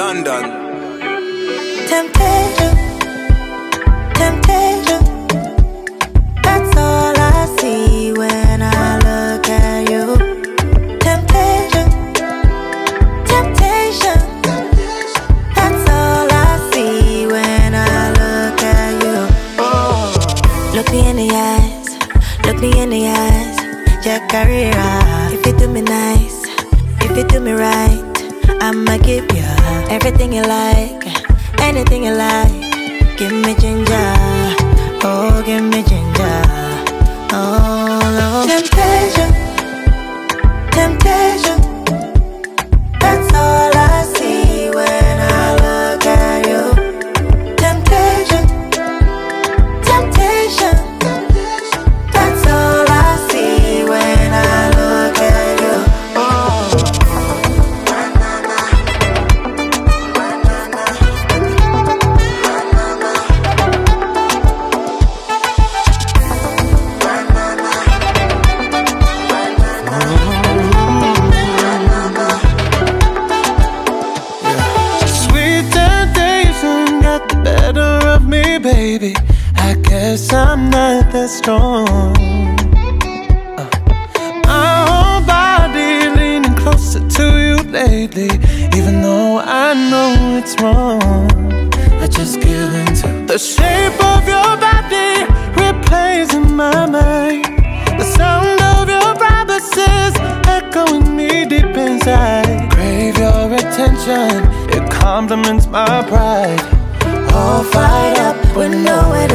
London. Temptation, temptation. That's all I see when I look at you. Temptation, temptation. That's all I see when I look at you. Oh. Look me in the eyes, look me in the eyes. Jack Carrera. If you do me nice, if you do me right, I'ma give you everything you like, anything you like. Give me ginger, oh give me ginger. Oh no. Temptation, temptation. That's all I see when I look at you. Temptation, temptation. That's all I see when I look at you. Baby, I guess I'm not that strong. My whole body leaning closer to you lately, even though I know it's wrong. I just give into the shape of your body, replays in my mind. The sound of your promises echoing me deep inside. Crave your attention, it compliments my pride. All fired up with nowhere to